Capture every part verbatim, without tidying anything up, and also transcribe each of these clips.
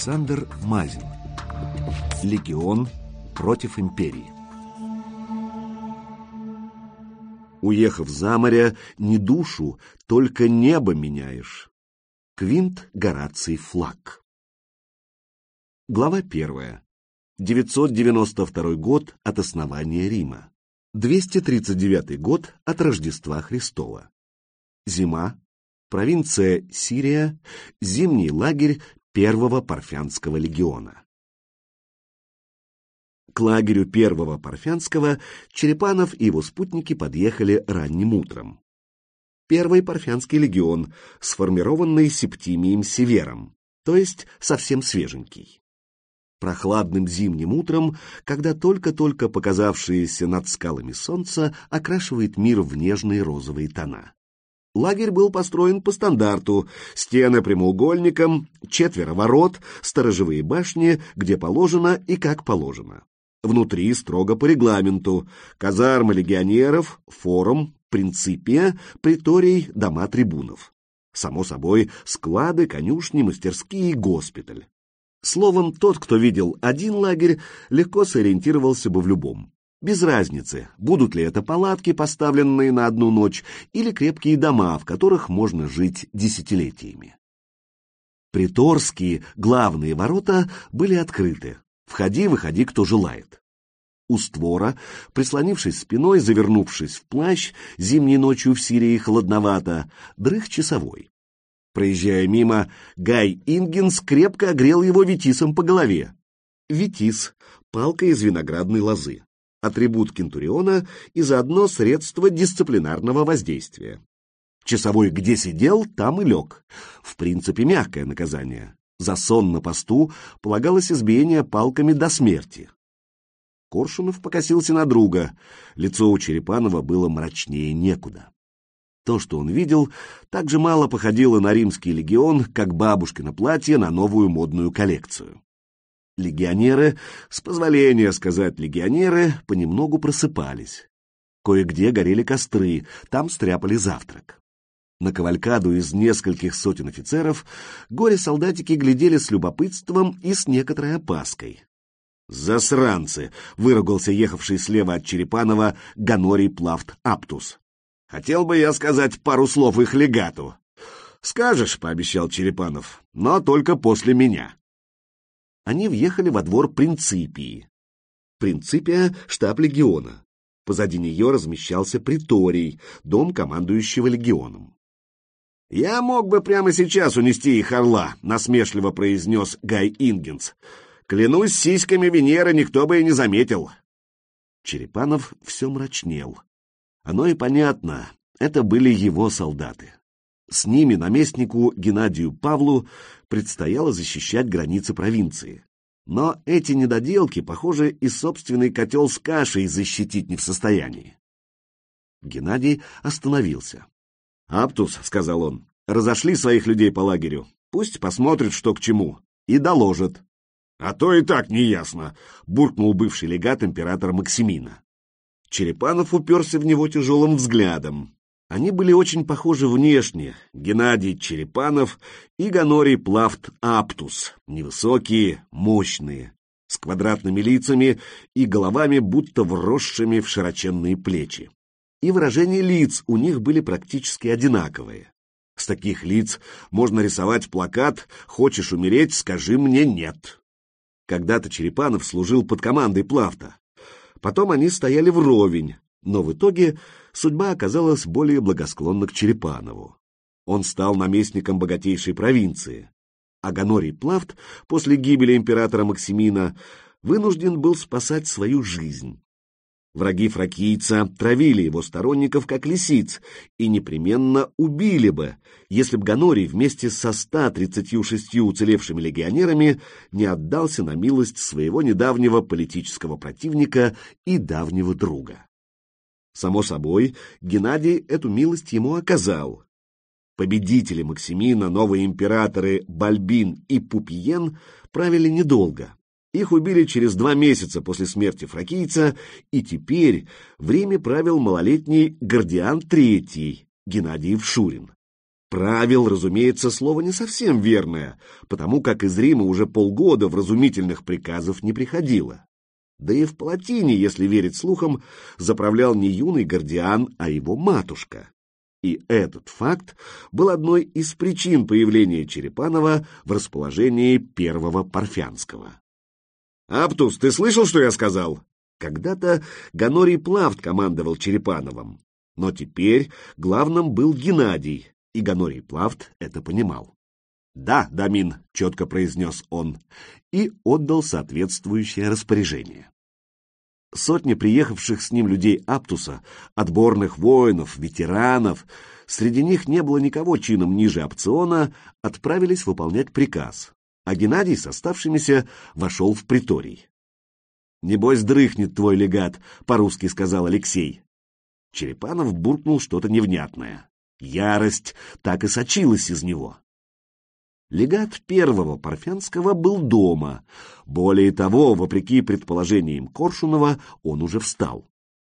Александр Мазин. Легион против империи. Уехав за море, не душу, только небо меняешь. Квинт Гораций Флаг. Глава первая. девятьсот девяносто второй год от основания Рима. двести тридцать девятый год от Рождества Христова. Зима. Провинция Сирия. Зимний лагерь Первого Парфянского легиона. К лагерю Первого Парфянского Черепанов и его спутники подъехали ранним утром. Первый Парфянский легион, сформированный Септимием Севером, то есть совсем свеженький. Прохладным зимним утром, когда только-только показавшееся над скалами солнце окрашивает мир в нежные розовые тона. Лагерь был построен по стандарту: стены прямоугольником, четверо ворот, сторожевые башни, где положено и как положено. Внутри строго по регламенту: казармы легионеров, форум, принципия, приторий, дома трибунов. Само собой, склады, конюшни, мастерские и госпиталь. Словом, тот, кто видел один лагерь, легко сориентировался бы в любом. Без разницы, будут ли это палатки, поставленные на одну ночь, или крепкие дома, в которых можно жить десятилетиями. Приторские, главные ворота, были открыты. Входи, выходи, кто желает. У створа, прислонившись спиной, завернувшись в плащ, зимней ночью в Сирии холодновато, дрых часовой. Проезжая мимо, Гай Ингенс крепко огрел его ветисом по голове. Ветис — палка из виноградной лозы. Атрибут кентуриона и заодно средство дисциплинарного воздействия. Часовой где сидел, там и лег. В принципе, мягкое наказание. За сон на посту полагалось избиение палками до смерти. Коршунов покосился на друга. Лицо у Черепанова было мрачнее некуда. То, что он видел, так же мало походило на римский легион, как бабушкино платье на новую модную коллекцию. Легионеры, с позволения сказать легионеры, понемногу просыпались. Кое-где горели костры, там стряпали завтрак. На кавалькаду из нескольких сотен офицеров горе-солдатики глядели с любопытством и с некоторой опаской. «Засранцы!» — выругался ехавший слева от Черепанова Ганорий Плафт Аптус. «Хотел бы я сказать пару слов их легату». «Скажешь», — пообещал Черепанов, — «но только после меня». Они въехали во двор Принципии. Принципия — штаб легиона. Позади нее размещался приторий, дом командующего легионом. «Я мог бы прямо сейчас унести их орла», — насмешливо произнес Гай Ингенс. «Клянусь сиськами Венеры, никто бы и не заметил». Черепанов все мрачнел. Оно и понятно, это были его солдаты. С ними наместнику Геннадию Павлу предстояло защищать границы провинции. Но эти недоделки, похоже, и собственный котел с кашей защитить не в состоянии. Геннадий остановился. «Аптус», — сказал он, — «разошли своих людей по лагерю. Пусть посмотрят, что к чему, и доложат». «А то и так неясно», — буркнул бывший легат императора Максимина. Черепанов уперся в него тяжелым взглядом. Они были очень похожи внешне: Геннадий Черепанов и Ганорий Плафт Аптус, невысокие, мощные, с квадратными лицами и головами, будто вросшими в широченные плечи. И выражения лиц у них были практически одинаковые. С таких лиц можно рисовать плакат «Хочешь умереть, скажи мне нет». Когда-то Черепанов служил под командой Плафта. Потом они стояли вровень, но в итоге судьба оказалась более благосклонна к Черепанову. Он стал наместником богатейшей провинции, а Ганорий Плафт после гибели императора Максимина вынужден был спасать свою жизнь. Враги фракийца травили его сторонников как лисиц и непременно убили бы, если б Ганорий вместе со ста тридцатью шестью уцелевшими легионерами не отдался на милость своего недавнего политического противника и давнего друга. Само собой, Геннадий эту милость ему оказал. Победители Максимина, новые императоры Бальбин и Пупиен, правили недолго. Их убили через два месяца после смерти фракийца, и теперь в Риме правил малолетний Гордиан третий, Геннадиев Шурин. Правил, разумеется, слово не совсем верное, потому как из Рима уже полгода вразумительных приказов не приходило. Да и в Палатине, если верить слухам, заправлял не юный Гордиан, а его матушка. И этот факт был одной из причин появления Черепанова в расположении первого Парфянского. «Аптус, ты слышал, что я сказал?» Когда-то Ганорий Плавт командовал Черепановым, но теперь главным был Геннадий, и Ганорий Плавт это понимал. «Да, Дамин», — четко произнес он, и отдал соответствующее распоряжение. Сотни приехавших с ним людей Аптуса, отборных воинов, ветеранов, среди них не было никого чином ниже опциона, отправились выполнять приказ, а Геннадий с оставшимися вошел в приторий. «Небось, дрыхнет твой легат», — по-русски сказал Алексей. Черепанов буркнул что-то невнятное. Ярость так и сочилась из него. Легат первого Парфянского был дома. Более того, вопреки предположениям Коршунова, он уже встал.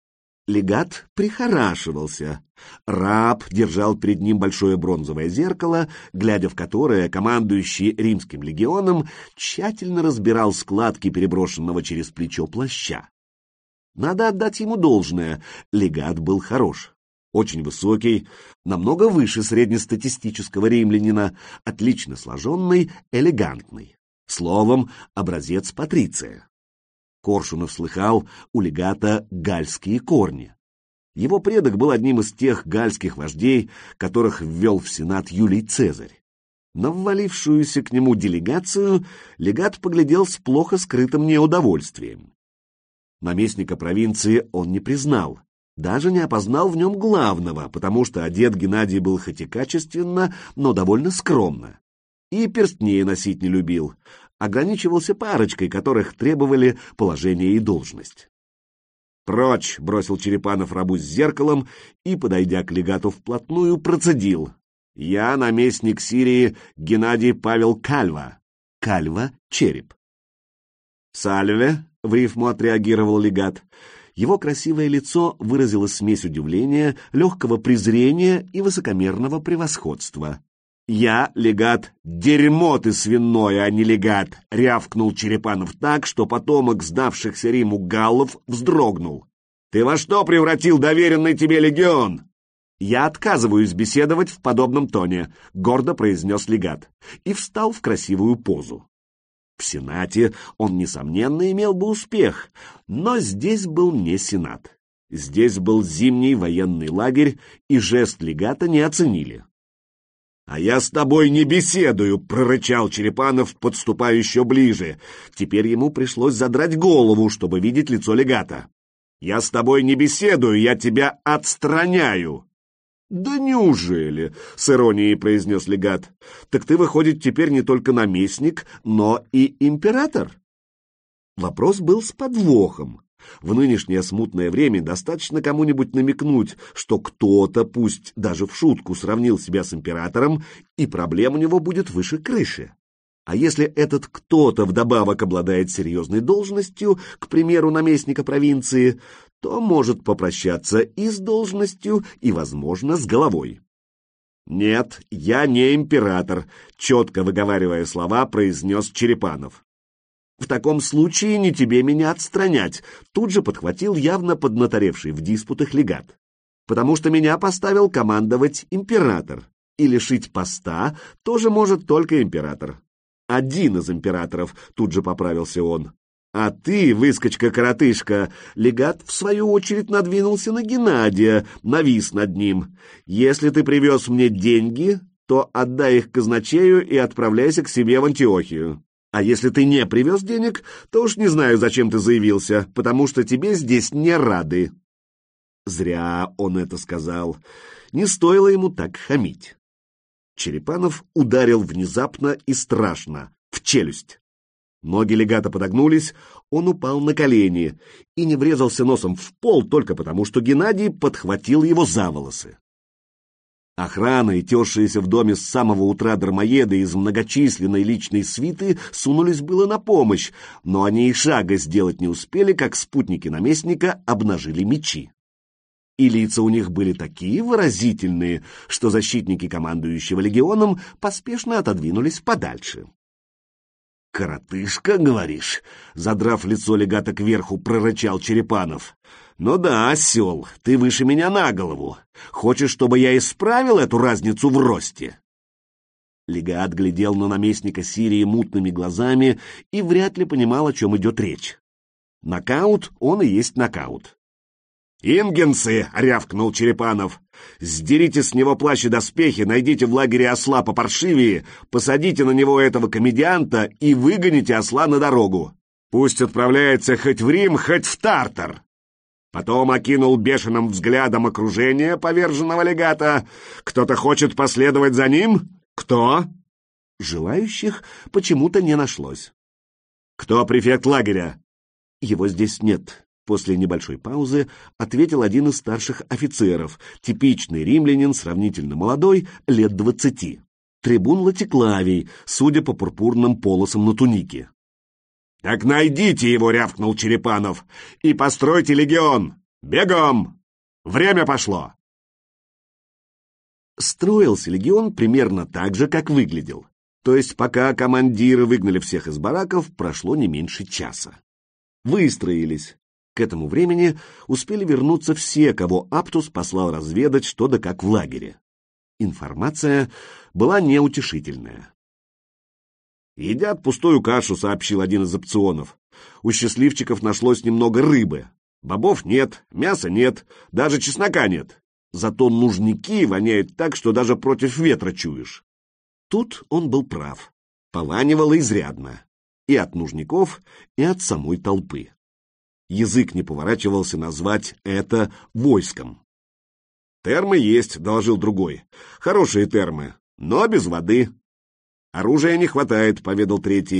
Легат прихорашивался. Раб держал перед ним большое бронзовое зеркало, глядя в которое командующий римским легионом тщательно разбирал складки переброшенного через плечо плаща. Надо отдать ему должное, легат был хорош. Очень высокий, намного выше среднестатистического римлянина, отлично сложенный, элегантный. Словом, образец патриция. Коршунов слыхал у легата гальские корни. Его предок был одним из тех гальских вождей, которых ввел в Сенат Юлий Цезарь. На ввалившуюся к нему делегацию легат поглядел с плохо скрытым неудовольствием. Наместника провинции он не признал. Даже не опознал в нем главного, потому что одет Геннадий был хоть и качественно, но довольно скромно. И перстней носить не любил, ограничивался парочкой, которых требовали положение и должность. «Прочь!» — бросил Черепанов рабу с зеркалом и, подойдя к легату вплотную, процедил. «Я наместник Сирии Геннадий Павел Кальва». Кальва — череп. «Сальве!» — в рифму отреагировал легат. Его красивое лицо выразило смесь удивления, легкого презрения и высокомерного превосходства. «Я, легат, дерьмо ты свиное, а не легат!» — рявкнул Черепанов так, что потомок сдавшихся Риму галлов вздрогнул. «Ты во что превратил доверенный тебе легион?» «Я отказываюсь беседовать в подобном тоне», — гордо произнес легат и встал в красивую позу. В Сенате он, несомненно, имел бы успех, но здесь был не Сенат. Здесь был зимний военный лагерь, и жест легата не оценили. «А я с тобой не беседую!» — прорычал Черепанов, подступая еще ближе. Теперь ему пришлось задрать голову, чтобы видеть лицо легата. «Я с тобой не беседую, я тебя отстраняю!» «Да неужели?» — с иронией произнес легат. «Так ты, выходит, теперь не только наместник, но и император?» Вопрос был с подвохом. В нынешнее смутное время достаточно кому-нибудь намекнуть, что кто-то, пусть даже в шутку, сравнил себя с императором, и проблем у него будет выше крыши. А если этот кто-то вдобавок обладает серьезной должностью, к примеру, наместника провинции, то может попрощаться и с должностью, и, возможно, с головой. «Нет, я не император», — четко выговаривая слова, произнес Черепанов. «В таком случае не тебе меня отстранять», — тут же подхватил явно поднаторевший в диспутах легат. «Потому что меня поставил командовать император, и лишить поста тоже может только император». «Один из императоров», — тут же поправился он. «А ты, выскочка-коротышка», — легат, в свою очередь, надвинулся на Геннадия, навис над ним. «Если ты привез мне деньги, то отдай их казначею и отправляйся к себе в Антиохию. А если ты не привез денег, то уж не знаю, зачем ты заявился, потому что тебе здесь не рады». Зря он это сказал. Не стоило ему так хамить. Черепанов ударил внезапно и страшно, в челюсть. Ноги легата подогнулись, он упал на колени и не врезался носом в пол только потому, что Геннадий подхватил его за волосы. Охрана и тершиеся в доме с самого утра дармоеды из многочисленной личной свиты сунулись было на помощь, но они и шага сделать не успели, как спутники наместника обнажили мечи. и лица у них были такие выразительные, что защитники командующего легионом поспешно отодвинулись подальше. «Коротышка, говоришь?» — задрав лицо легата кверху, прорычал Черепанов. «Ну да, осел, ты выше меня на голову. Хочешь, чтобы я исправил эту разницу в росте?» Легат глядел на наместника Сирии мутными глазами и вряд ли понимал, о чем идет речь. Нокаут, он и есть нокаут. «Ингенсы!» — рявкнул Черепанов. «Сдерите с него плащ и доспехи, найдите в лагере осла попаршивее, посадите на него этого комедианта и выгоните осла на дорогу. Пусть отправляется хоть в Рим, хоть в Тартар». Потом окинул бешеным взглядом окружение поверженного легата. «Кто-то хочет последовать за ним? Кто?» Желающих почему-то не нашлось. «Кто префект лагеря?» «Его здесь нет». После небольшой паузы ответил один из старших офицеров, типичный римлянин, сравнительно молодой, лет двадцати. Трибун Латиклавий, судя по пурпурным полосам на тунике. «Так найдите его!» — рявкнул Черепанов. «И постройте легион! Бегом! Время пошло!» Строился легион примерно так же, как выглядел. То есть пока командиры выгнали всех из бараков, прошло не меньше часа. Выстроились. К этому времени успели вернуться все, кого Аптус послал разведать, что да как в лагере. Информация была неутешительная. «Едят пустую кашу», — сообщил один из опционов. «У счастливчиков нашлось немного рыбы. Бобов нет, мяса нет, даже чеснока нет. Зато нужники воняют так, что даже против ветра чуешь». Тут он был прав. Пованивало изрядно. И от нужников, и от самой толпы. Язык не поворачивался назвать это войском. «Термы есть», — доложил другой. «Хорошие термы, но без воды». «Оружия не хватает», — поведал третий.